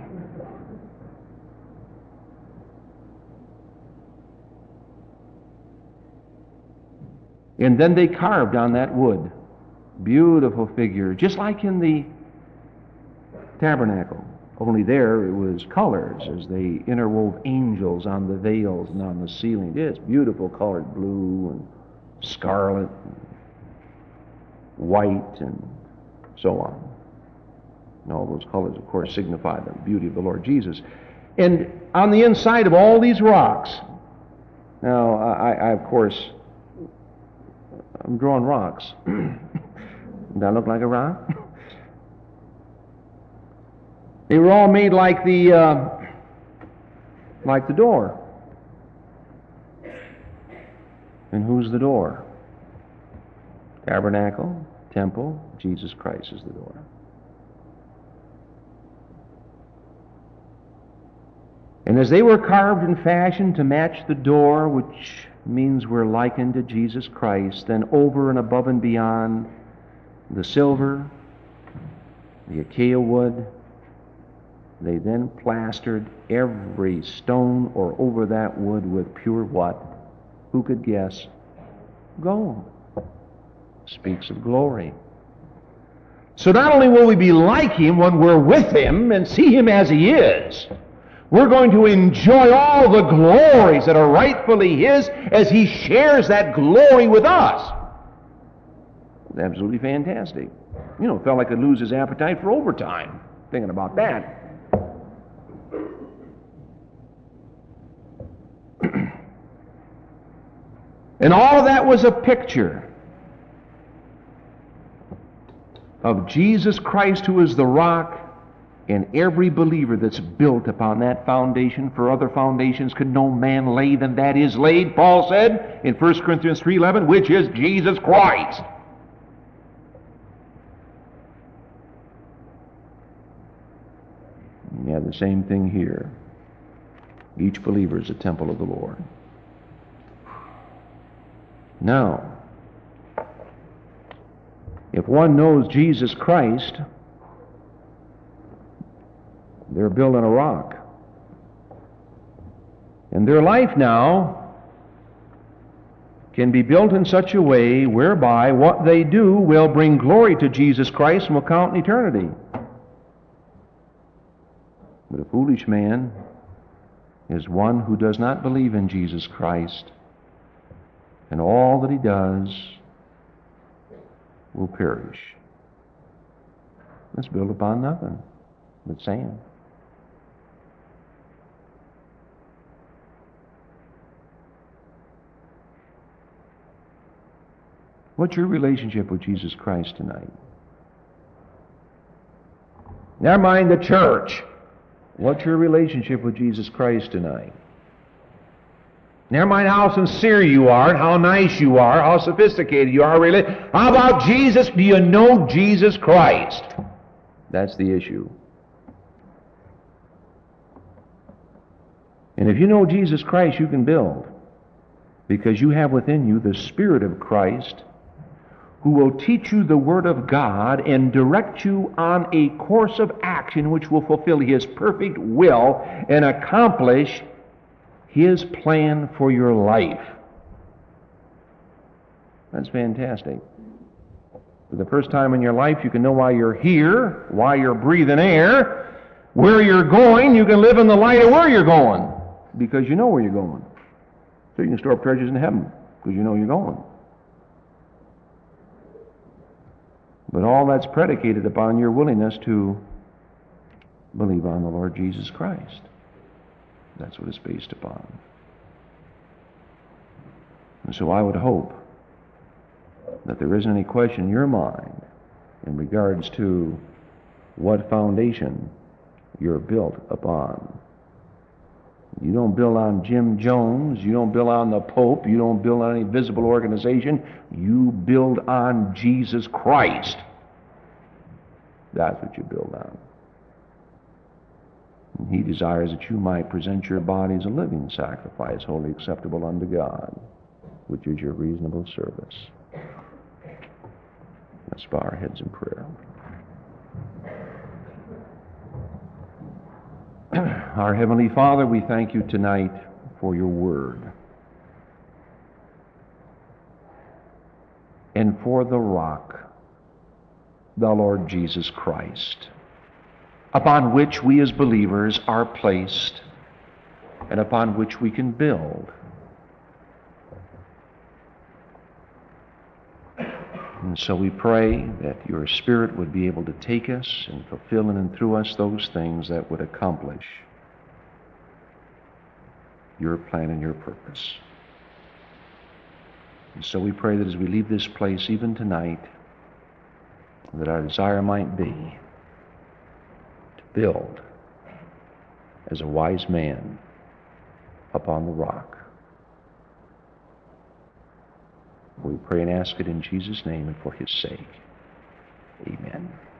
And then they carved on that wood. Beautiful figure, just like in the tabernacle. Only there it was colors as they interwove angels on the veils and on the ceiling. Just beautiful colored, blue and scarlet, and white, and so on. And all those colors, of course, signify the beauty of the Lord Jesus. And on the inside of all these rocks, now I of course, I'm drawing rocks. Does that look like a rock? They were all made like the door. And who's the door? Tabernacle, temple, Jesus Christ is the door. And as they were carved and fashioned to match the door, which means we're likened to Jesus Christ, then over and above and beyond the silver, the acacia wood, they then plastered every stone or over that wood with pure what? Who could guess? Gold. Speaks of glory. So not only will we be like Him when we're with Him and see Him as He is, we're going to enjoy all the glories that are rightfully His as He shares that glory with us. It's absolutely fantastic. You know, it felt like I'd lose his appetite for overtime, thinking about that. And all of that was a picture of Jesus Christ, who is the rock, and every believer that's built upon that foundation. For other foundations could no man lay than that is laid, Paul said in 1 Corinthians 3:11, which is Jesus Christ. And you have the same thing here. Each believer is a temple of the Lord. Now, if one knows Jesus Christ, they're built on a rock. And their life now can be built in such a way whereby what they do will bring glory to Jesus Christ and will count in eternity. But a foolish man is one who does not believe in Jesus Christ, and all that he does will perish. It's built upon nothing but sand. What's your relationship with Jesus Christ tonight? Never mind the church. What's your relationship with Jesus Christ tonight? Never mind how sincere you are and how nice you are, how sophisticated you are, really. How about Jesus? Do you know Jesus Christ? That's the issue. And if you know Jesus Christ, you can build, because you have within you the Spirit of Christ, who will teach you the Word of God and direct you on a course of action which will fulfill His perfect will and accomplish His plan for your life. That's fantastic. For the first time in your life, you can know why you're here, why you're breathing air, where you're going. You can live in the light of where you're going because you know where you're going. So you can store up treasures in heaven because you know you're going. But all that's predicated upon your willingness to believe on the Lord Jesus Christ. That's what it's based upon. And so I would hope that there isn't any question in your mind in regards to what foundation you're built upon. You don't build on Jim Jones, you don't build on the Pope, you don't build on any visible organization, you build on Jesus Christ. That's what you build on. And He desires that you might present your body as a living sacrifice, wholly acceptable unto God, which is your reasonable service. Let's bow our heads in prayer. Our Heavenly Father, we thank you tonight for your word and for the rock, the Lord Jesus Christ, upon which we as believers are placed and upon which we can build. And so we pray that your Spirit would be able to take us and fulfill in and through us those things that would accomplish your plan and your purpose. And so we pray that as we leave this place even tonight, that our desire might be to build as a wise man upon the rock. We pray and ask it in Jesus' name and for His sake. Amen.